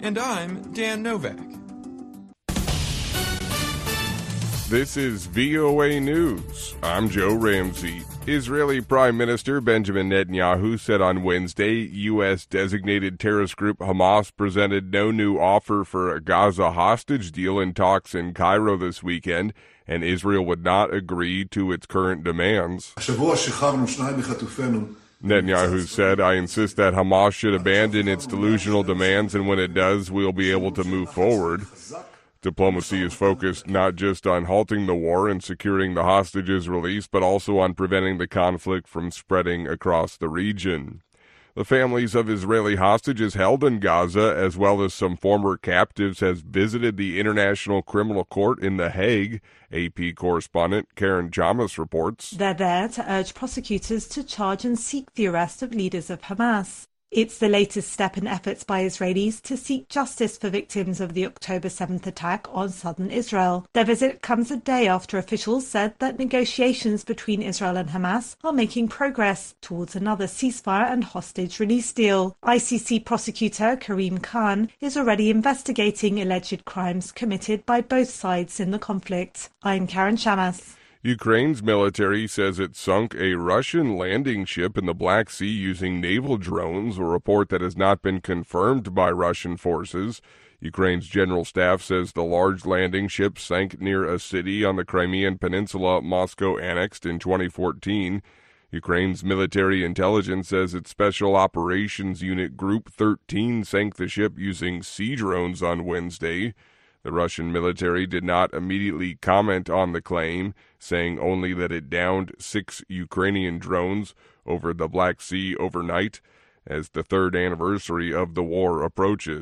And I'm Dan Novak. This is VOA News. I'm Joe Ramsey. Israeli Prime Minister Benjamin Netanyahu said on Wednesday U.S.-designated terrorist group Hamas presented no new offer for a Gaza hostage deal in talks in Cairo this weekend, and Israel would not agree to its current demands. Netanyahu said, "I insist that Hamas should abandon its delusional demands, and when it does, we'll be able to move forward." Diplomacy is focused not just on halting the war and securing the hostages' release, but also on preventing the conflict from spreading across the region. The families of Israeli hostages held in Gaza, as well as some former captives, has visited the International Criminal Court in The Hague. AP correspondent Karen Chamas reports. They're there to urge prosecutors to charge and seek the arrest of leaders of Hamas. It's the latest step in efforts by Israelis to seek justice for victims of the October 7th attack on southern Israel. Their visit comes a day after officials said that negotiations between Israel and Hamas are making progress towards another ceasefire and hostage release deal. ICC prosecutor Karim Khan is already investigating alleged crimes committed by both sides in the conflict. I'm Karen Chamas. Ukraine's military says it sunk a Russian landing ship in the Black Sea using naval drones, a report that has not been confirmed by Russian forces. Ukraine's general staff says the large landing ship sank near a city on the Crimean Peninsula Moscow annexed in 2014. Ukraine's military intelligence says its Special Operations Unit Group 13 sank the ship using sea drones on Wednesday. The Russian military did not immediately comment on the claim, saying only that it downed 6 Ukrainian drones over the Black Sea overnight as the third anniversary of the war approaches.